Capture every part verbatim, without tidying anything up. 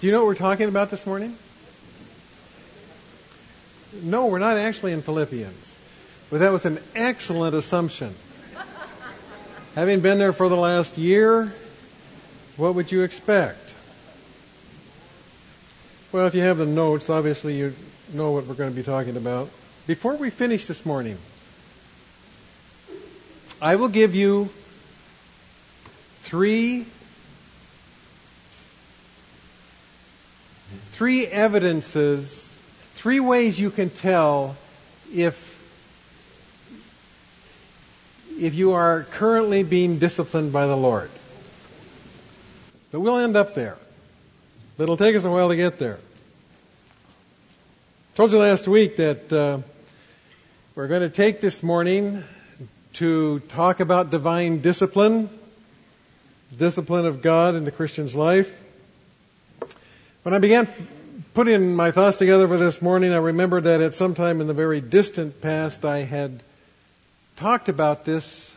Do you know what we're talking about this morning? No, we're not actually in Philippians. But that was an excellent assumption. Having been there for the last year, what would you expect? Well, if you have the notes, obviously you know what we're going to be talking about. Before we finish this morning, I will give you three Three evidences, three ways you can tell if if you are currently being disciplined by the Lord. But we'll end up there. But it'll take us a while to get there. I told you last week that uh, we're going to take this morning to talk about divine discipline, discipline of God in the Christian's life. When I began putting my thoughts together for this morning, I remembered that at some time in the very distant past I had talked about this,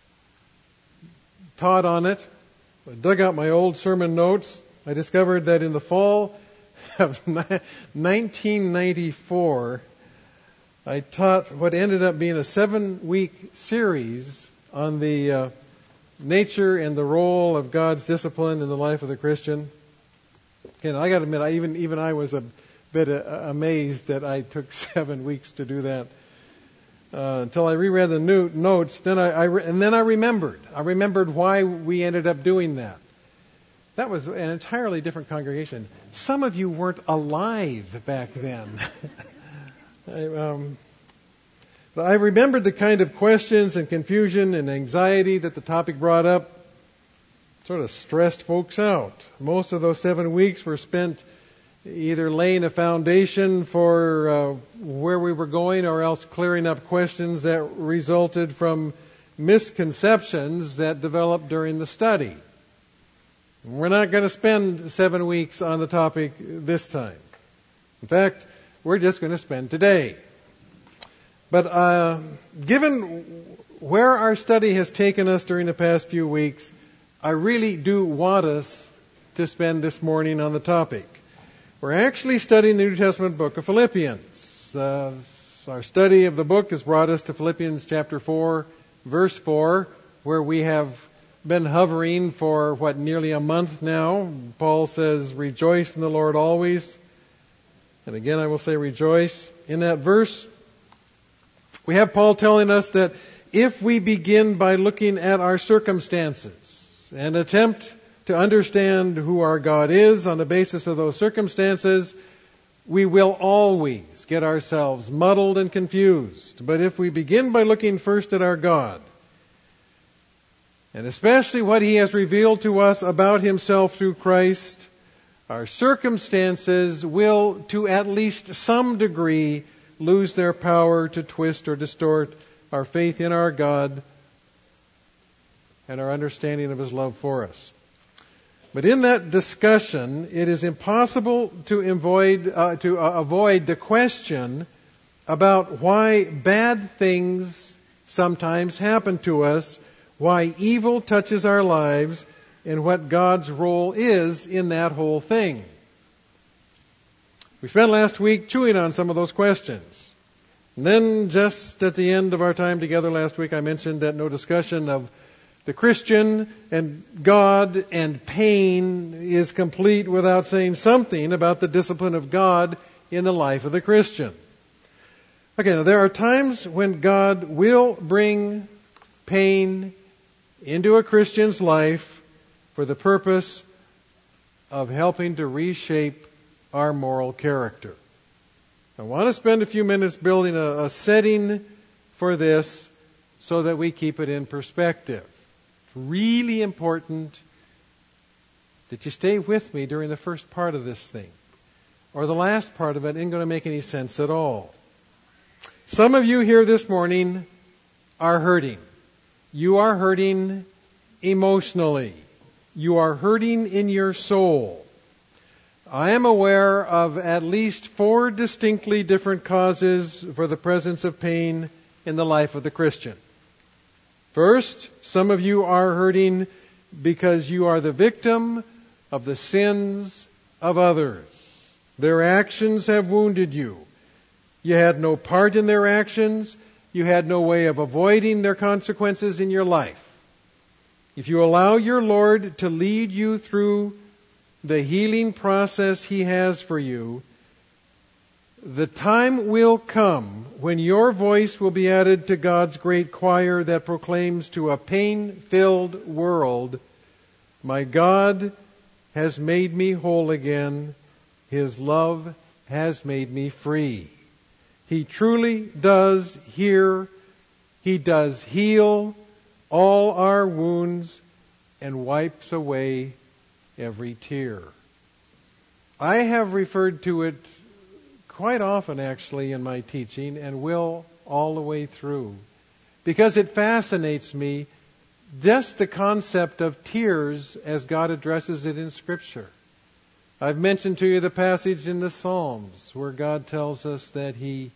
taught on it. I dug out my old sermon notes. I discovered that in the fall of nineteen ninety-four, I taught what ended up being a seven-week series on the uh, nature and the role of God's discipline in the life of the Christian. And I got to admit, I, even even I was a bit uh, amazed that I took seven weeks to do that. Uh, until I reread the new notes, then I, I re- and then I remembered. I remembered why we ended up doing that. That was an entirely different congregation. Some of you weren't alive back then. I, um, but I remembered the kind of questions and confusion and anxiety that the topic brought up. Sort of stressed folks out. Most of those seven weeks were spent either laying a foundation for uh, where we were going or else clearing up questions that resulted from misconceptions that developed during the study. We're not going to spend seven weeks on the topic this time. In fact, we're just going to spend today. But uh, given where our study has taken us during the past few weeks, I really do want us to spend this morning on the topic. We're actually studying the New Testament book of Philippians. Uh, our study of the book has brought us to Philippians chapter four, verse four, where we have been hovering for, what, nearly a month now. Paul says, "Rejoice in the Lord always." And again, I will say rejoice. In that verse, we have Paul telling us that if we begin by looking at our circumstances, and attempt to understand who our God is on the basis of those circumstances, we will always get ourselves muddled and confused. But if we begin by looking first at our God, and especially what He has revealed to us about Himself through Christ, our circumstances will, to at least some degree, lose their power to twist or distort our faith in our God and our understanding of His love for us. But in that discussion, it is impossible to avoid uh, to uh, avoid the question about why bad things sometimes happen to us, why evil touches our lives, and what God's role is in that whole thing. We spent last week chewing on some of those questions. And then just at the end of our time together last week, I mentioned that no discussion of the Christian and God and pain is complete without saying something about the discipline of God in the life of the Christian. Okay, now there are times when God will bring pain into a Christian's life for the purpose of helping to reshape our moral character. I want to spend a few minutes building a, a setting for this so that we keep it in perspective. Really important that you stay with me during the first part of this thing, or the last part of it isn't going to make any sense at all. Some of you here this morning are hurting. You are hurting emotionally. You are hurting in your soul. I am aware of at least four distinctly different causes for the presence of pain in the life of the Christian. First, some of you are hurting because you are the victim of the sins of others. Their actions have wounded you. You had no part in their actions. You had no way of avoiding their consequences in your life. If you allow your Lord to lead you through the healing process He has for you, the time will come when your voice will be added to God's great choir that proclaims to a pain-filled world, "My God has made me whole again. His love has made me free." He truly does hear, He does heal all our wounds and wipes away every tear. I have referred to it quite often, actually, in my teaching, and will all the way through, because it fascinates me, just the concept of tears as God addresses it in Scripture. I've mentioned to you the passage in the Psalms where God tells us that He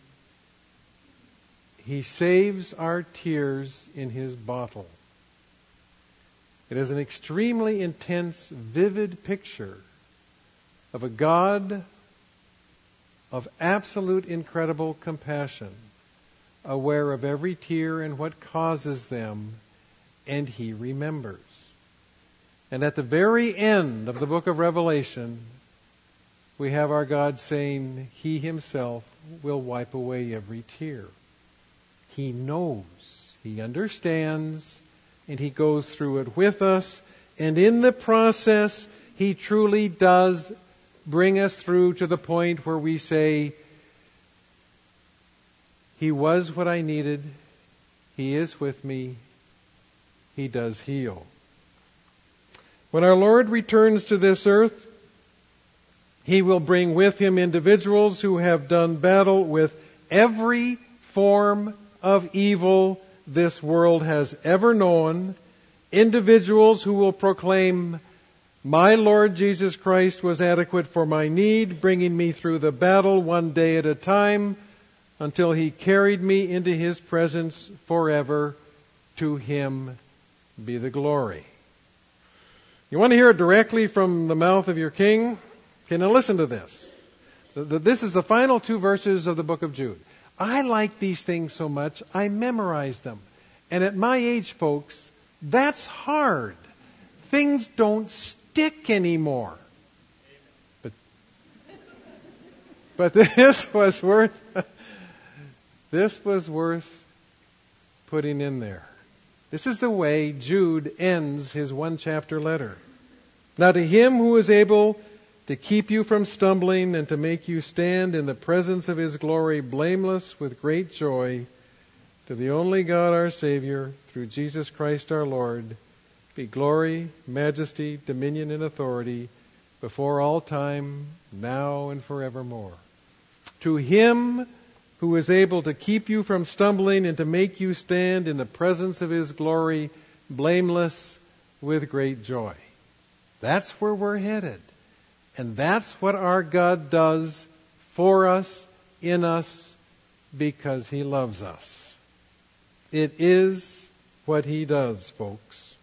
He saves our tears in His bottle. It is an extremely intense, vivid picture of a God of absolute incredible compassion, aware of every tear and what causes them, and He remembers. And at the very end of the book of Revelation, we have our God saying He Himself will wipe away every tear. He knows, He understands, and He goes through it with us. And in the process, He truly does bring us through to the point where we say, He was what I needed. He is with me. He does heal. When our Lord returns to this earth, He will bring with Him individuals who have done battle with every form of evil this world has ever known. Individuals who will proclaim, "My Lord Jesus Christ was adequate for my need, bringing me through the battle one day at a time until He carried me into His presence forever. To Him be the glory." You want to hear it directly from the mouth of your King? Okay, now listen to this. This is the final two verses of the book of Jude. I like these things so much, I memorized them. And at my age, folks, that's hard. Things don't stick anymore. But, but this was worth, this was worth putting in there. This is the way Jude ends his one chapter letter. "Now to Him who is able to keep you from stumbling and to make you stand in the presence of His glory blameless with great joy, to the only God our Savior, through Jesus Christ our Lord, be glory, majesty, dominion, and authority before all time, now and forevermore. To Him who is able to keep you from stumbling and to make you stand in the presence of His glory blameless with great joy." That's where we're headed. And that's what our God does for us, in us, because He loves us. It is what He does, folks.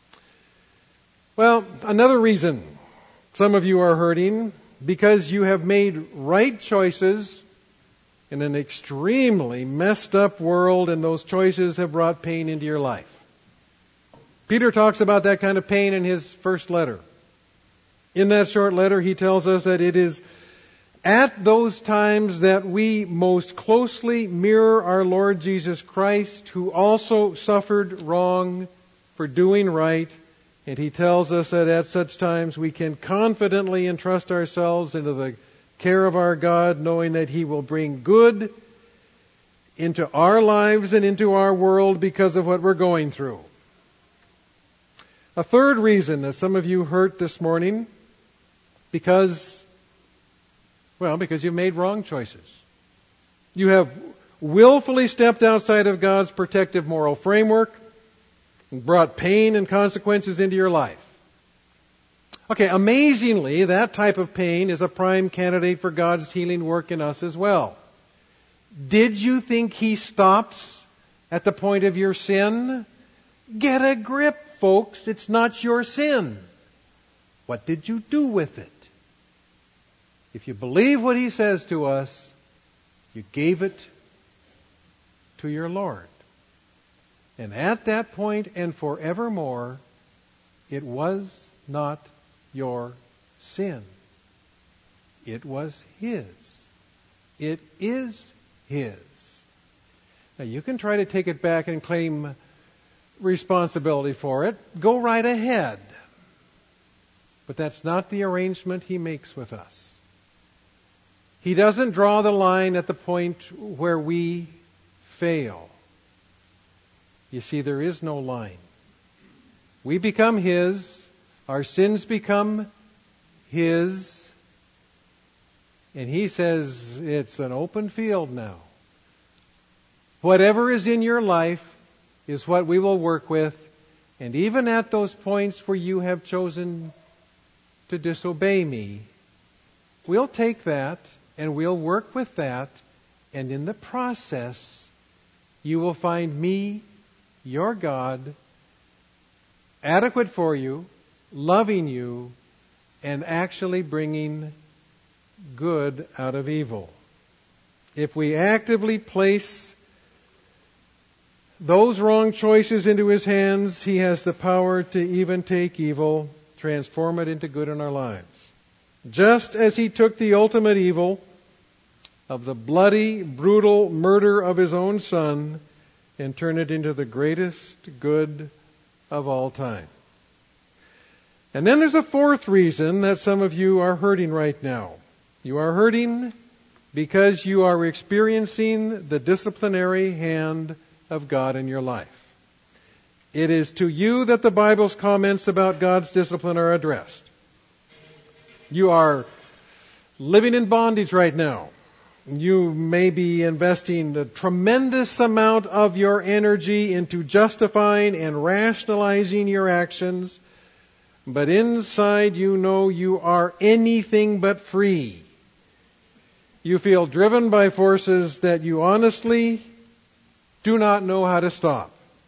Well, another reason some of you are hurting, because you have made right choices in an extremely messed up world, and those choices have brought pain into your life. Peter talks about that kind of pain in his first letter. In that short letter, he tells us that it is at those times that we most closely mirror our Lord Jesus Christ, who also suffered wrong for doing right. And he tells us that at such times we can confidently entrust ourselves into the care of our God, knowing that He will bring good into our lives and into our world because of what we're going through. A third reason that some of you hurt this morning, because, well, because you've made wrong choices. You have willfully stepped outside of God's protective moral framework and brought pain and consequences into your life. Okay, amazingly, that type of pain is a prime candidate for God's healing work in us as well. Did you think He stops at the point of your sin? Get a grip, folks. It's not your sin. What did you do with it? If you believe what He says to us, you gave it to your Lord. And at that point and forevermore, it was not your sin. It was His. It is His. Now you can try to take it back and claim responsibility for it. Go right ahead. But that's not the arrangement He makes with us. He doesn't draw the line at the point where we fail. You see, there is no line. We become His. Our sins become His. And He says it's an open field now. Whatever is in your life is what we will work with. And even at those points where you have chosen to disobey me, we'll take that and we'll work with that. And in the process, you will find me, your God, adequate for you, loving you, and actually bringing good out of evil. If we actively place those wrong choices into His hands, He has the power to even take evil, transform it into good in our lives. Just as He took the ultimate evil of the bloody, brutal murder of His own Son and turned it into the greatest good of all time. And then there's a fourth reason that some of you are hurting right now. You are hurting because you are experiencing the disciplinary hand of God in your life. It is to you that the Bible's comments about God's discipline are addressed. You are living in bondage right now. You may be investing a tremendous amount of your energy into justifying and rationalizing your actions, but inside you know you are anything but free. You feel driven by forces that you honestly do not know how to stop.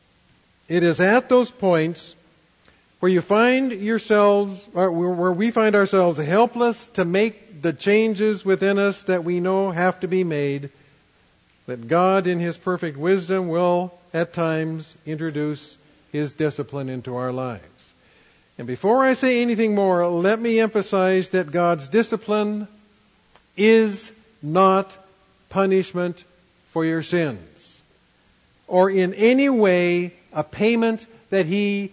It is at those points where you find yourselves, or where we find ourselves helpless to make the changes within us that we know have to be made, that God in His perfect wisdom will at times introduce His discipline into our lives. And before I say anything more, let me emphasize that God's discipline is not punishment for your sins, or in any way a payment that He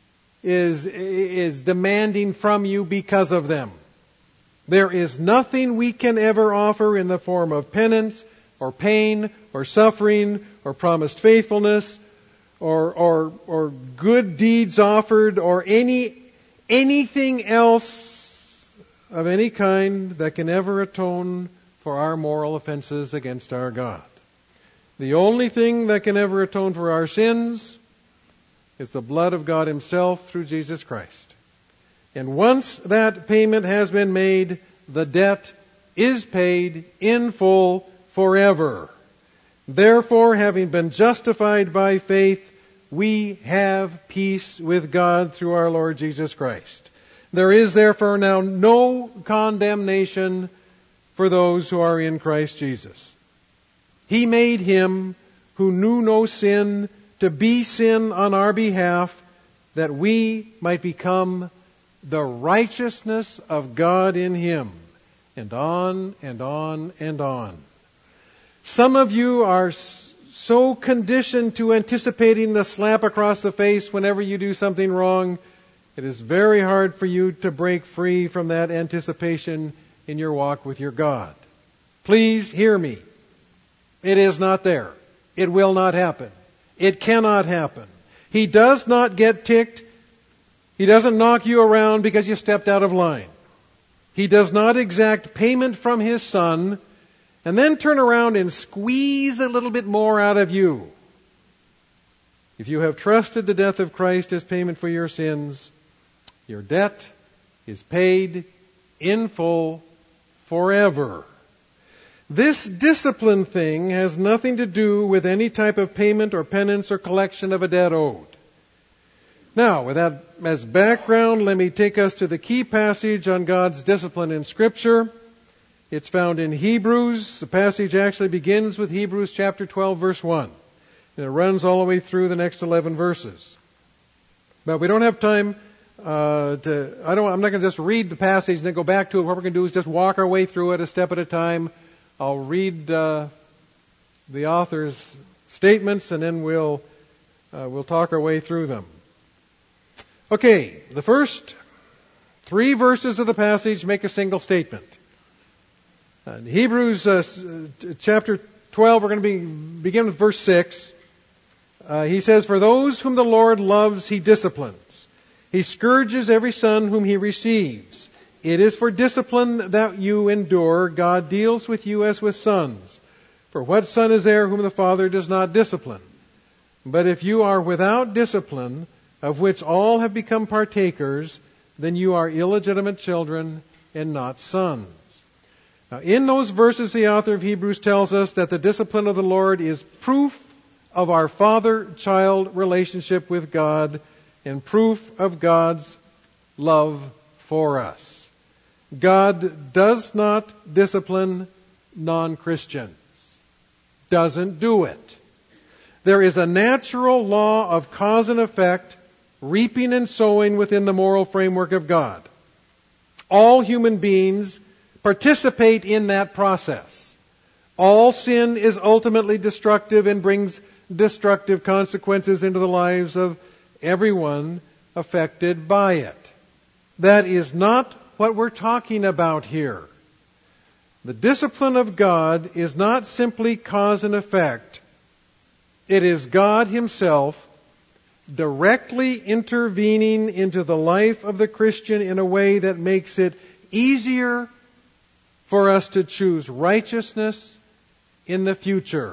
is, is demanding from you because of them. There is nothing we can ever offer in the form of penance, or pain, or suffering, or promised faithfulness, or or or good deeds offered, or any anything else of any kind that can ever atone for our moral offenses against our God. The only thing that can ever atone for our sins is the blood of God Himself through Jesus Christ. And once that payment has been made, the debt is paid in full forever. Therefore, having been justified by faith, we have peace with God through our Lord Jesus Christ. There is therefore now no condemnation for those who are in Christ Jesus. He made Him who knew no sin to be sin on our behalf, that we might become the righteousness of God in Him. And on and on and on. Some of you are so conditioned to anticipating the slap across the face whenever you do something wrong, it is very hard for you to break free from that anticipation in your walk with your God. Please hear me. It is not there. It will not happen. It cannot happen. He does not get ticked. He doesn't knock you around because you stepped out of line. He does not exact payment from His Son and then turn around and squeeze a little bit more out of you. If you have trusted the death of Christ as payment for your sins, your debt is paid in full forever. This discipline thing has nothing to do with any type of payment or penance or collection of a debt owed. Now, with that as background, let me take us to the key passage on God's discipline in Scripture. It's found in Hebrews. The passage actually begins with Hebrews chapter twelve, verse one. And it runs all the way through the next eleven verses. But we don't have time uh, to, I don't, I'm not going to just read the passage and then go back to it. What we're going to do is just walk our way through it a step at a time. I'll read uh, the author's statements and then we'll, uh, we'll talk our way through them. Okay, the first three verses of the passage make a single statement. In Hebrews uh, chapter twelve, we're going to be, begin with verse six. Uh, he says, "For those whom the Lord loves, He disciplines. He scourges every son whom He receives. It is for discipline that you endure. God deals with you as with sons. For what son is there whom the Father does not discipline? But if you are without discipline, of which all have become partakers, then you are illegitimate children and not sons." Now, in those verses, the author of Hebrews tells us that the discipline of the Lord is proof of our father-child relationship with God and proof of God's love for us. God does not discipline non-Christians. Doesn't do it. There is a natural law of cause and effect, reaping and sowing within the moral framework of God. All human beings participate in that process. All sin is ultimately destructive and brings destructive consequences into the lives of everyone affected by it. That is not what we're talking about here. The discipline of God is not simply cause and effect. It is God Himself directly intervening into the life of the Christian in a way that makes it easier for us to choose righteousness in the future.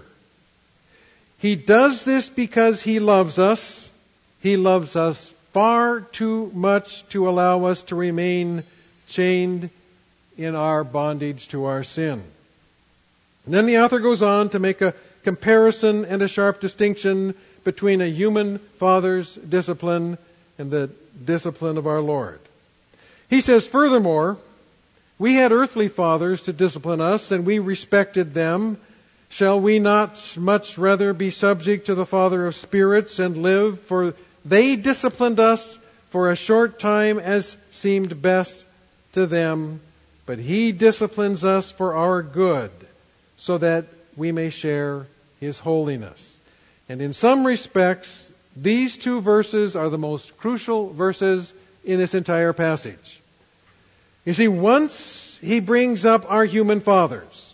He does this because He loves us. He loves us far too much to allow us to remain chained in our bondage to our sin. And then the author goes on to make a comparison and a sharp distinction between a human father's discipline and the discipline of our Lord. He says, furthermore, we had earthly fathers to discipline us, and we respected them. Shall we not much rather be subject to the Father of spirits and live? For they disciplined us for a short time as seemed best to them, but He disciplines us for our good, so that we may share His holiness. And in some respects, these two verses are the most crucial verses in this entire passage. You see, once he brings up our human fathers,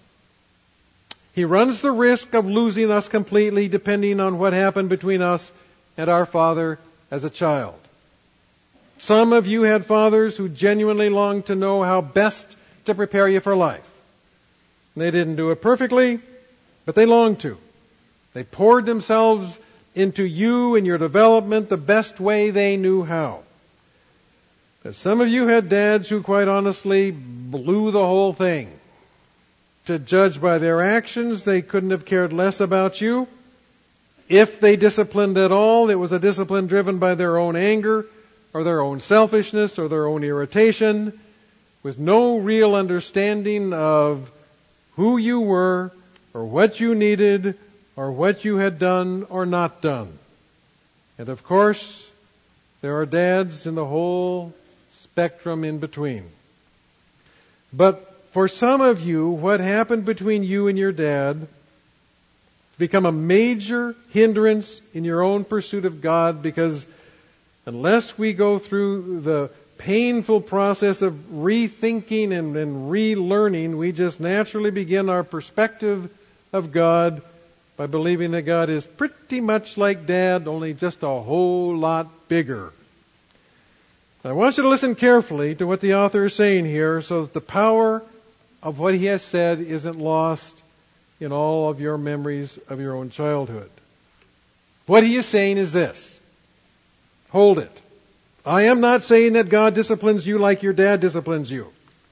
he runs the risk of losing us completely depending on what happened between us and our father as a child. Some of you had fathers who genuinely longed to know how best to prepare you for life. They didn't do it perfectly, but they longed to. They poured themselves into you and your development the best way they knew how. But some of you had dads who quite honestly blew the whole thing. To judge by their actions, they couldn't have cared less about you. If they disciplined at all, it was a discipline driven by their own anger or their own selfishness or their own irritation, with no real understanding of who you were or what you needed or what you had done or not done. And of course, there are dads in the whole spectrum in between. But for some of you, what happened between you and your dad become a major hindrance in your own pursuit of God, because unless we go through the painful process of rethinking and, and relearning, we just naturally begin our perspective of God by believing that God is pretty much like Dad, only just a whole lot bigger. I want you to listen carefully to what the author is saying here so that the power of what he has said isn't lost in all of your memories of your own childhood. What he is saying is this. Hold it. I am not saying that God disciplines you like your dad disciplines you.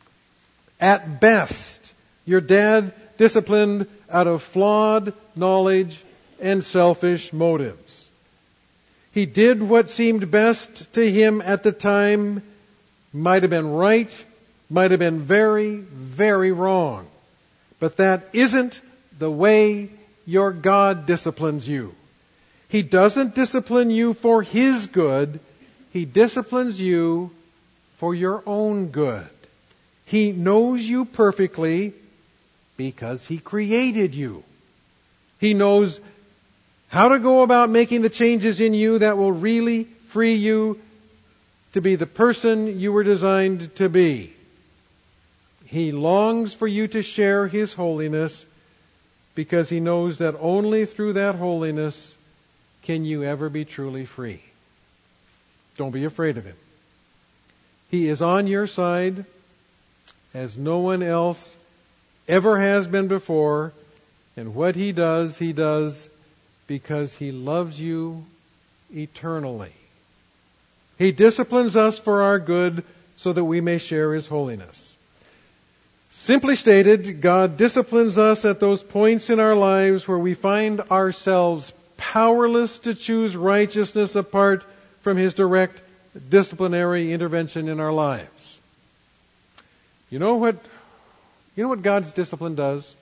At best, your dad disciplined out of flawed knowledge and selfish motives. He did what seemed best to him at the time, might have been right, might have been very, very wrong. But that isn't the way your God disciplines you. He doesn't discipline you for His good. He disciplines you for your own good. He knows you perfectly because He created you. He knows how to go about making the changes in you that will really free you to be the person you were designed to be. He longs for you to share His holiness because He knows that only through that holiness can you ever be truly free. Don't be afraid of Him. He is on your side as no one else ever has been before, and what He does, He does because He loves you eternally. He disciplines us for our good so that we may share His holiness. Simply stated, God disciplines us at those points in our lives where we find ourselves powerless to choose righteousness apart from His direct disciplinary intervention in our lives. You know what, you know what God's discipline does?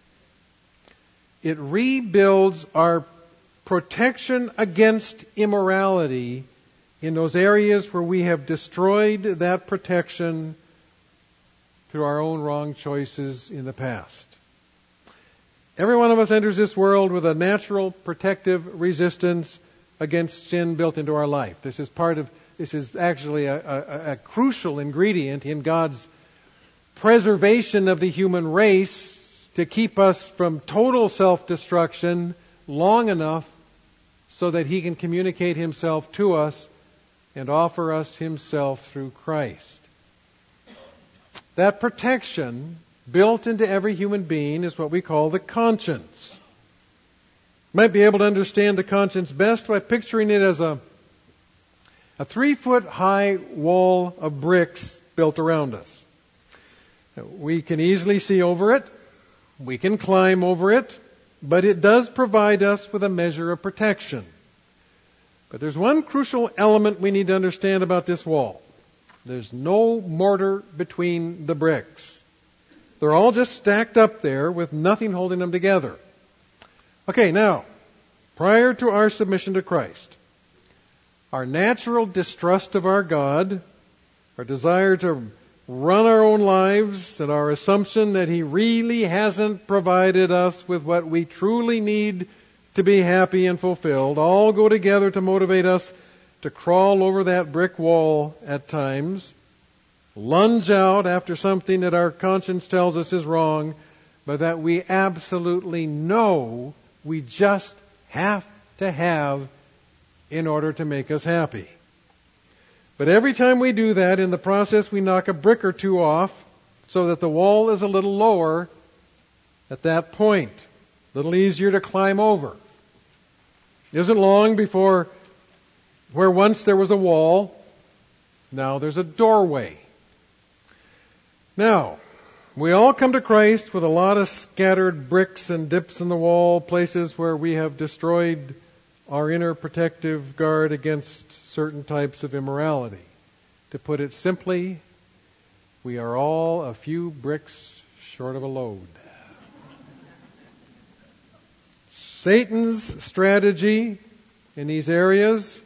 It rebuilds our protection against immorality in those areas where we have destroyed that protection through our own wrong choices in the past. Every one of us enters this world with a natural protective resistance against sin built into our life. This is part of, this is actually a, a, a crucial ingredient in God's preservation of the human race to keep us from total self-destruction long enough so that He can communicate Himself to us and offer us Himself through Christ. That protection built into every human being is what we call the conscience. You might be able to understand the conscience best by picturing it as a, a three-foot high wall of bricks built around us. We can easily see over it. We can climb over it. But it does provide us with a measure of protection. But there's one crucial element we need to understand about this wall. There's no mortar between the bricks. They're all just stacked up there with nothing holding them together. Okay, now, prior to our submission to Christ, our natural distrust of our God, our desire to run our own lives, and our assumption that He really hasn't provided us with what we truly need to be happy and fulfilled, all go together to motivate us to crawl over that brick wall at times, lunge out after something that our conscience tells us is wrong, but that we absolutely know we just have to have in order to make us happy. But every time we do that, in the process we knock a brick or two off so that the wall is a little lower at that point, a little easier to climb over. It isn't long before where once there was a wall, now there's a doorway. Now, we all come to Christ with a lot of scattered bricks and dips in the wall, places where we have destroyed our inner protective guard against certain types of immorality. To put it simply, we are all a few bricks short of a load. Satan's strategy in these areas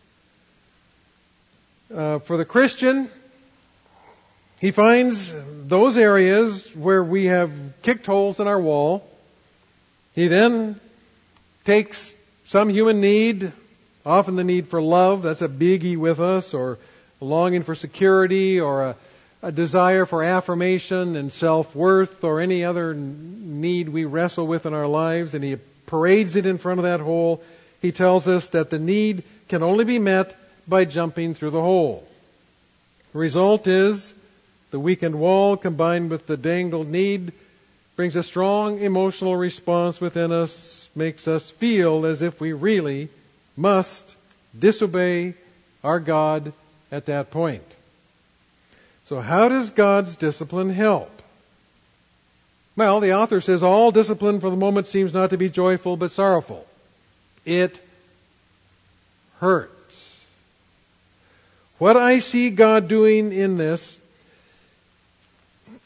uh, for the Christian, he finds those areas where we have kicked holes in our wall. He then takes some human need, often the need for love, that's a biggie with us, or a longing for security, or a, a desire for affirmation and self-worth, or any other need we wrestle with in our lives, and he parades it in front of that hole. He tells us that the need can only be met by jumping through the hole. The result is the weakened wall combined with the dangled need brings a strong emotional response within us, makes us feel as if we really must disobey our God at that point. So how does God's discipline help? Well, the author says all discipline for the moment seems not to be joyful but sorrowful. It hurts. What I see God doing in this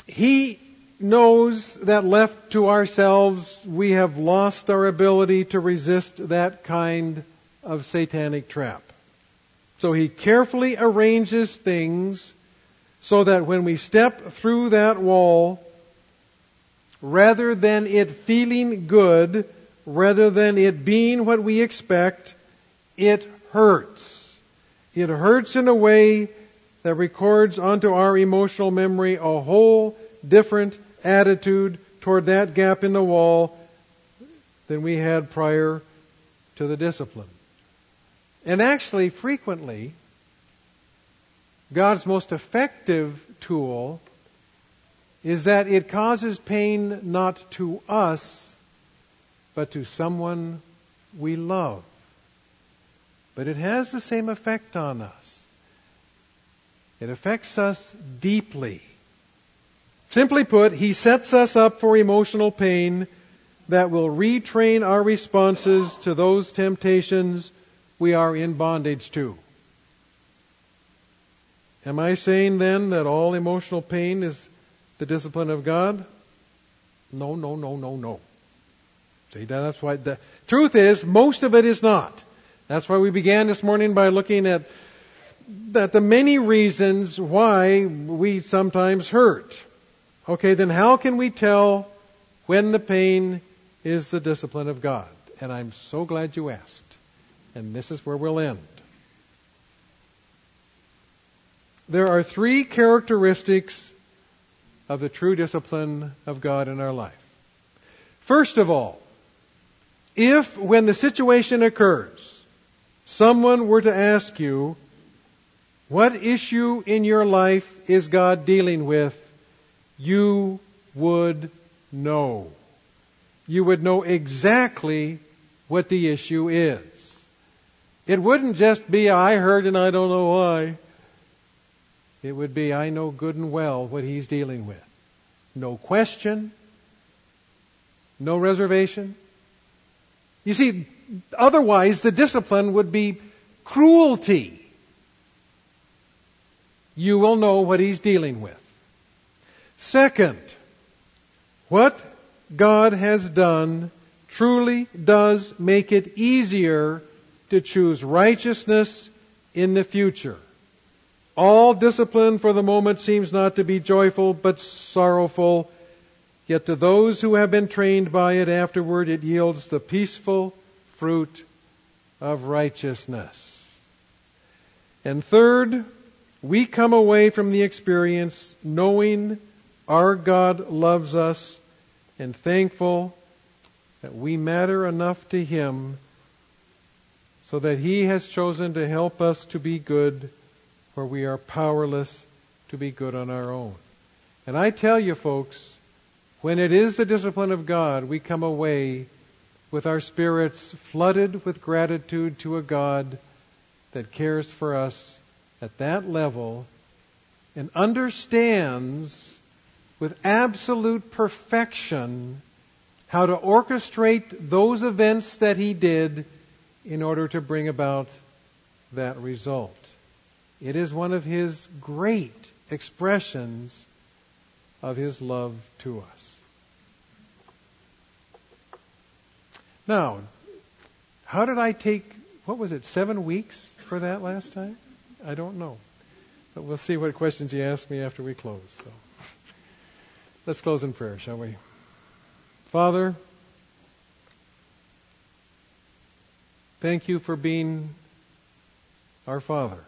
He knows that left to ourselves, we have lost our ability to resist that kind of satanic trap. So He carefully arranges things so that when we step through that wall, rather than it feeling good, rather than it being what we expect, it hurts. It hurts in a way that records onto our emotional memory a whole different attitude toward that gap in the wall than we had prior to the discipline. And actually, frequently, God's most effective tool is that it causes pain not to us, but to someone we love. But it has the same effect on us. It affects us deeply. Simply put, He sets us up for emotional pain that will retrain our responses to those temptations we are in bondage to. Am I saying then that all emotional pain is the discipline of God? No, no, no, no, no. See, that's why the truth is, most of it is not. That's why we began this morning by looking at that the many reasons why we sometimes hurt. Okay, then how can we tell when the pain is the discipline of God? And I'm so glad you asked. And this is where we'll end. There are three characteristics of the true discipline of God in our life. First of all, if when the situation occurs, someone were to ask you, what issue in your life is God dealing with? You would know. You would know exactly what the issue is. It wouldn't just be, I heard and I don't know why. It would be, I know good and well what He's dealing with. No question. No reservation. You see, otherwise the discipline would be cruelty. You will know what He's dealing with. Second, what God has done truly does make it easier to choose righteousness in the future. All discipline for the moment seems not to be joyful but sorrowful, yet to those who have been trained by it afterward it yields the peaceful fruit of righteousness. And third, we come away from the experience knowing our God loves us and thankful that we matter enough to Him so that He has chosen to help us to be good where we are powerless to be good on our own. And I tell you folks, when it is the discipline of God, we come away with our spirits flooded with gratitude to a God that cares for us at that level and understands with absolute perfection how to orchestrate those events that He did in order to bring about that result. It is one of His great expressions of His love to us. Now, how did I take, what was it, seven weeks for that last time? I don't know. But we'll see what questions you ask me after we close. So, let's close in prayer, shall we? Father, thank You for being our Father.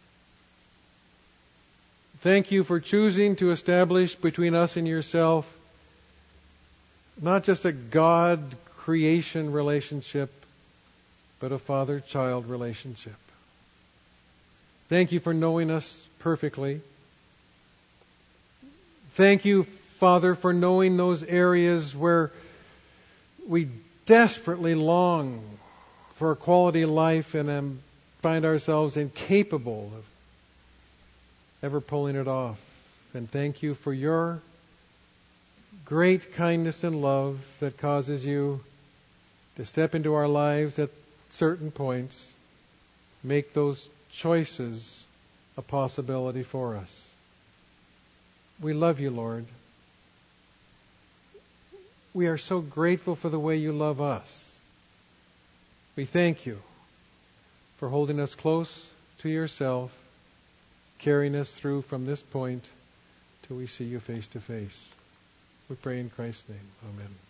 Thank You for choosing to establish between us and Yourself not just a God-creation relationship, but a father-child relationship. Thank You for knowing us perfectly. Thank You, Father, for knowing those areas where we desperately long for a quality life and um, find ourselves incapable of ever pulling it off. And thank You for Your great kindness and love that causes You to step into our lives at certain points, make those choices a possibility for us. We love You, Lord. we are so grateful for the way you love us. We thank you for holding us close to yourself, carrying us through from this point till we see you face to face. We pray in Christ's name. Amen.